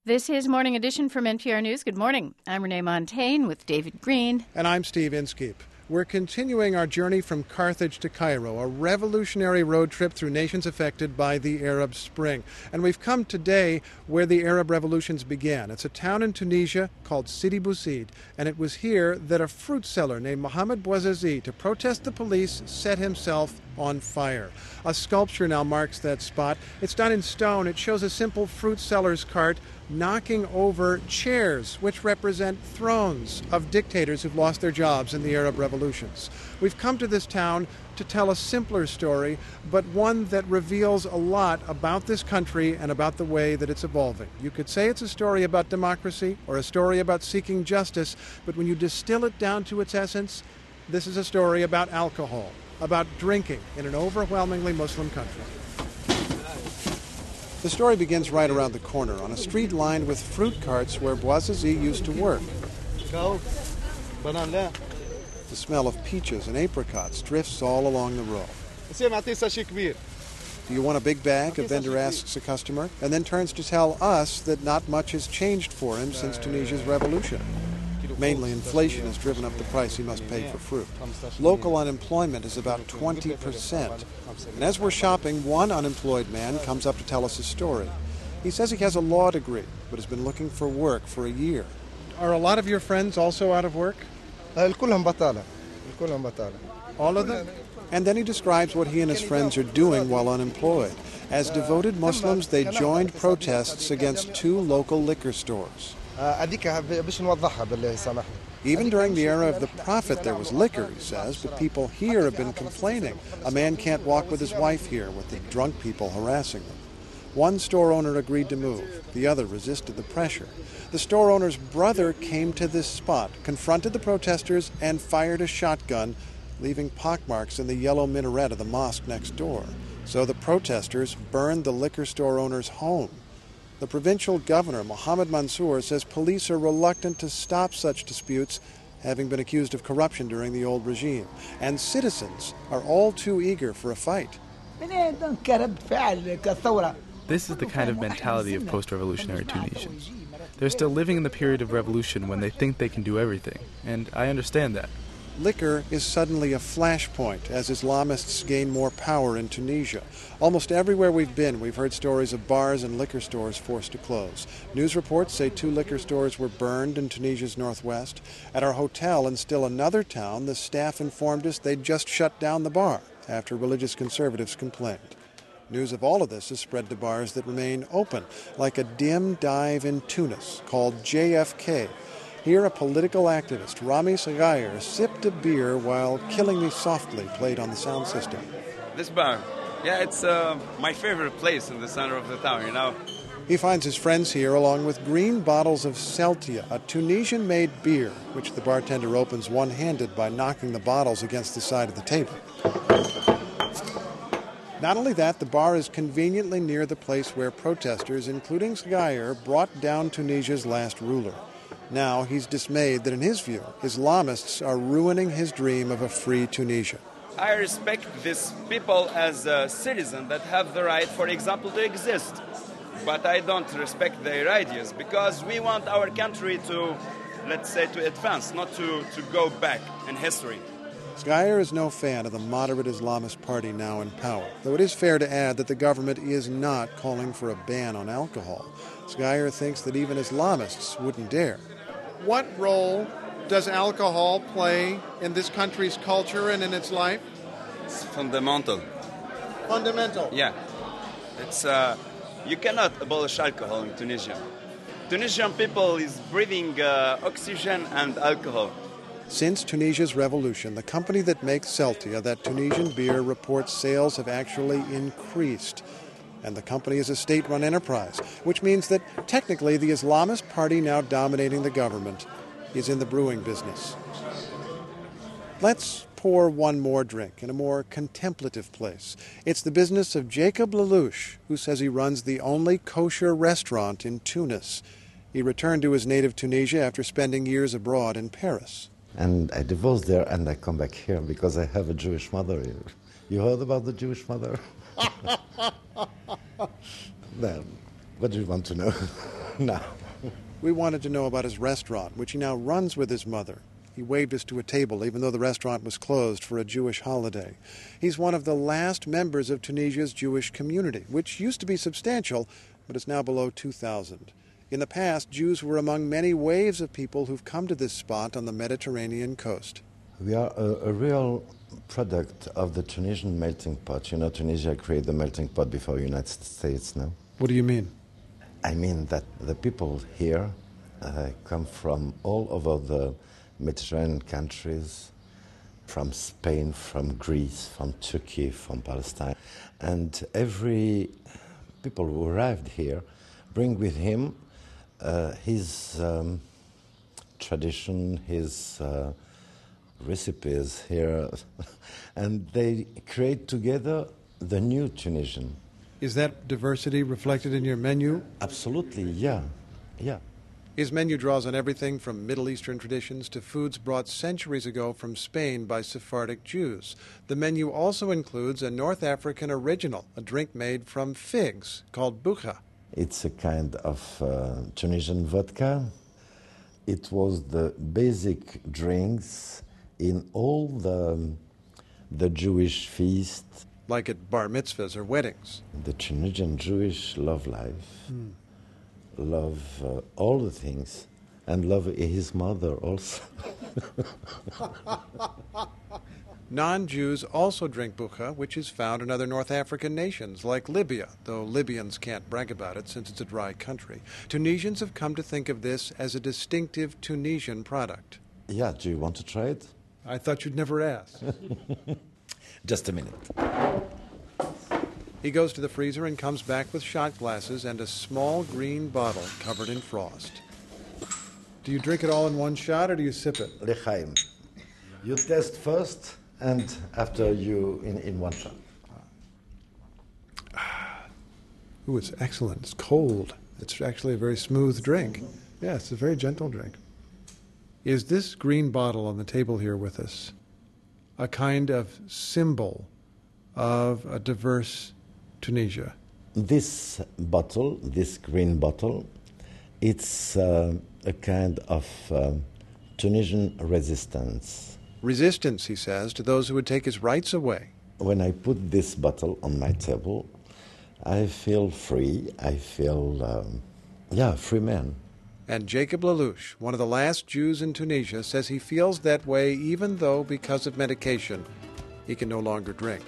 This is Morning Edition from NPR News. Good morning. I'm Renee Montagne with David Green. And I'm Steve Inskeep. We're continuing our journey from Carthage to Cairo, a revolutionary road trip through nations affected by the Arab Spring. And we've come today where the Arab revolutions began. It's a town in Tunisia called Sidi Bouzid, and it was here that a fruit seller named Mohamed Bouazizi, to protest the police, set himself on fire. A sculpture now marks that spot. It's done in stone. It shows a simple fruit seller's cart knocking over chairs, which represent thrones of dictators who've lost their jobs in the Arab revolutions. We've come to this town to tell a simpler story, but one that reveals a lot about this country and about the way that it's evolving. You could say it's a story about democracy or a story about seeking justice, but when you distill it down to its essence, this is a story about alcohol, about drinking in an overwhelmingly Muslim country. The story begins right around the corner, on a street lined with fruit carts where Bouazizi used to work. The smell of peaches and apricots drifts all along the row. Do you want a big bag? A vendor asks a customer, and then turns to tell us that not much has changed for him since Tunisia's revolution. Mainly inflation has driven up the price he must pay for fruit. Local unemployment is about 20%. And as we're shopping, one unemployed man comes up to tell us his story. He says he has a law degree, but has been looking for work for a year. Are a lot of your friends also out of work? All of them? And then he describes what he and his friends are doing while unemployed. As devoted Muslims, they joined protests against two local liquor stores. Even during the era of the Prophet, there was liquor, he says, but people here have been complaining. A man can't walk with his wife here, with the drunk people harassing them. One store owner agreed to move. The other resisted the pressure. The store owner's brother came to this spot, confronted the protesters, and fired a shotgun, leaving pockmarks in the yellow minaret of the mosque next door. So the protesters burned the liquor store owner's home. The provincial governor, Mohamed Mansour, says police are reluctant to stop such disputes, having been accused of corruption during the old regime. And citizens are all too eager for a fight. This is the kind of mentality of post-revolutionary Tunisians. They're still living in the period of revolution when they think they can do everything, and I understand that. Liquor is suddenly a flashpoint as Islamists gain more power in Tunisia. Almost everywhere we've been, we've heard stories of bars and liquor stores forced to close. News reports say 2 liquor stores were burned in Tunisia's northwest. At our hotel in still another town, the staff informed us they'd just shut down the bar after religious conservatives complained. News of all of this has spread to bars that remain open, like a dim dive in Tunis called JFK. Here, a political activist, Rami Saghair, sipped a beer while Killing Me Softly played on the sound system. This bar, it's my favorite place in the center of the town, you know. He finds his friends here along with green bottles of Celtia, a Tunisian-made beer, which the bartender opens one-handed by knocking the bottles against the side of the table. Not only that, the bar is conveniently near the place where protesters, including Saghair, brought down Tunisia's last ruler. Now he's dismayed that, in his view, Islamists are ruining his dream of a free Tunisia. I respect these people as citizens that have the right, for example, to exist. But I don't respect their ideas because we want our country to, let's say, to advance, not to go back in history. Saghair is no fan of the moderate Islamist party now in power, though it is fair to add that the government is not calling for a ban on alcohol. Saghair thinks that even Islamists wouldn't dare. What role does alcohol play in this country's culture and in its life? It's fundamental. Fundamental? Yeah. It's you cannot abolish alcohol in Tunisia. Tunisian people is breathing oxygen and alcohol. Since Tunisia's revolution, the company that makes Celtia, that Tunisian beer, reports sales have actually increased. And the company is a state-run enterprise, which means that technically the Islamist party now dominating the government is in the brewing business. Let's pour one more drink in a more contemplative place. It's the business of Jacob Lelouch, who says he runs the only kosher restaurant in Tunis. He returned to his native Tunisia after spending years abroad in Paris. And I divorced there and I come back here because I have a Jewish mother here. You heard about the Jewish mother? Then, what do you want to know? No. We wanted to know about his restaurant, which he now runs with his mother. He waved us to a table, even though the restaurant was closed for a Jewish holiday. He's one of the last members of Tunisia's Jewish community, which used to be substantial, but is now below 2,000. In the past, Jews were among many waves of people who've come to this spot on the Mediterranean coast. We are a real product of the Tunisian melting pot. You know, Tunisia created the melting pot before the United States now. What do you mean? I mean that the people here come from all over the Mediterranean countries, from Spain, from Greece, from Turkey, from Palestine. And every people who arrived here bring with him his tradition, his recipes here, and they create together the new Tunisian. Is that diversity reflected in your menu? Absolutely, yeah. His menu draws on everything from Middle Eastern traditions to foods brought centuries ago from Spain by Sephardic Jews. The menu also includes a North African original, a drink made from figs called boucha. It's a kind of Tunisian vodka. It was the basic drinks in all the Jewish feasts. Like at bar mitzvahs or weddings. The Tunisian Jewish love life. Love all the things, and love his mother also. Non-Jews also drink boucha, which is found in other North African nations, like Libya, though Libyans can't brag about it since it's a dry country. Tunisians have come to think of this as a distinctive Tunisian product. Yeah, do you want to try it? I thought you'd never ask. Just a minute. He goes to the freezer and comes back with shot glasses and a small green bottle covered in frost. Do you drink it all in one shot or do you sip it? L'chaim. You test first and after you in one shot. Ooh, it's excellent. It's cold. It's actually a very smooth drink. Yeah, it's a very gentle drink. Is this green bottle on the table here with us a kind of symbol of a diverse Tunisia? This bottle, this green bottle, it's a kind of Tunisian resistance. Resistance, he says, to those who would take his rights away. When I put this bottle on my table, I feel free. I feel, free man. And Jacob Lelouch, one of the last Jews in Tunisia, says he feels that way even though, because of medication, he can no longer drink.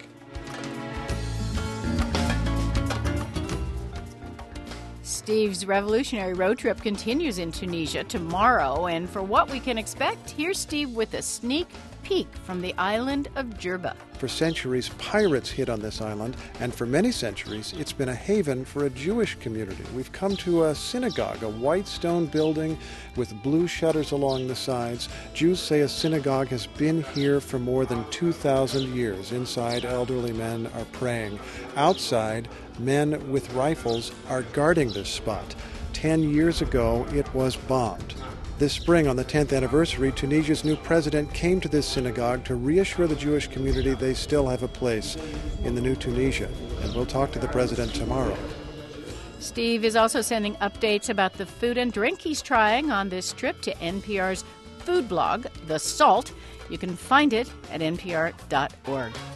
Steve's revolutionary road trip continues in Tunisia tomorrow, and for what we can expect, here's Steve with a sneak peek from the island of Jerba. For centuries, pirates hid on this island, and for many centuries, it's been a haven for a Jewish community. We've come to a synagogue, a white stone building with blue shutters along the sides. Jews say a synagogue has been here for more than 2,000 years. Inside, elderly men are praying. Outside, men with rifles are guarding this spot. 10 years ago, it was bombed. This spring, on the 10th anniversary, Tunisia's new president came to this synagogue to reassure the Jewish community they still have a place in the new Tunisia. And we'll talk to the president tomorrow. Steve is also sending updates about the food and drink he's trying on this trip to NPR's food blog, The Salt. You can find it at npr.org.